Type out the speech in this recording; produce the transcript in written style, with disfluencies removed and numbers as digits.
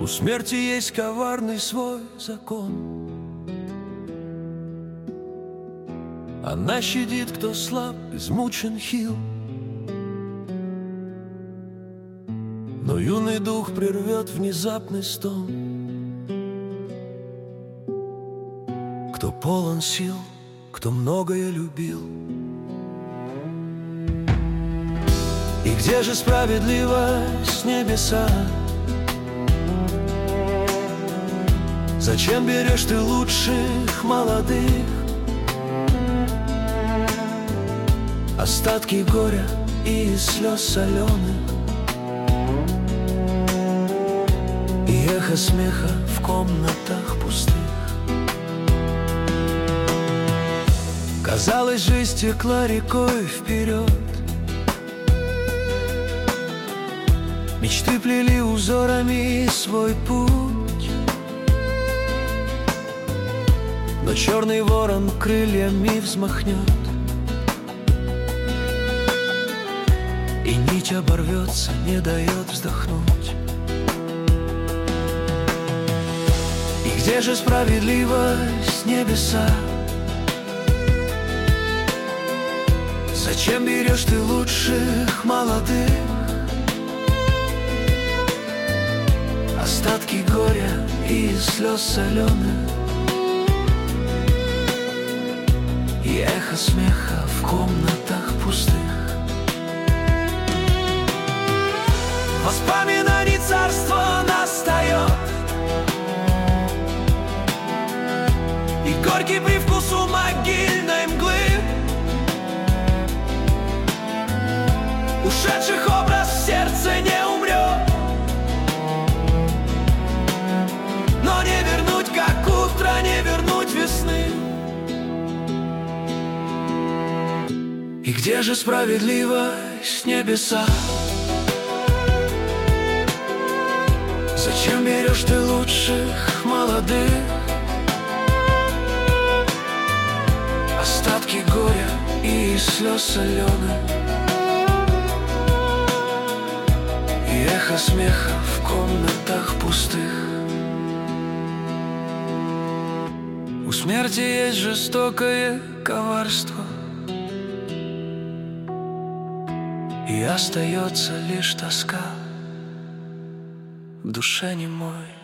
У смерти есть коварный свой закон. Она щадит, кто слаб, измучен, хил. Но юный дух прервет внезапный стон. Кто полон сил, кто многое любил. И где же справедливость небеса? Зачем берешь ты лучших молодых? Остатки горя и слез соленых, и эхо смеха в комнатах пустых. Казалось, жизнь текла рекой вперед. Мечты плели узорами свой путь. Но черный ворон крыльями взмахнет, и нить оборвется, не дает вздохнуть. И где же справедливость небеса? Зачем берешь ты лучших молодых? Остатки горя и слез соленых, и эхо смеха в комнатах пустых. Воспоминаний царство настает, и горький привкус у могильной мглы. Ушедших образ в сердце не умрет, но не вернуть, как утро, не вернуть весны. И где же справедливость небеса? Зачем берешь ты лучших молодых? Остатки горя и слез соленых, и эхо смеха в комнатах пустых. У смерти есть жестокое коварство, и остается лишь тоска в душе немой.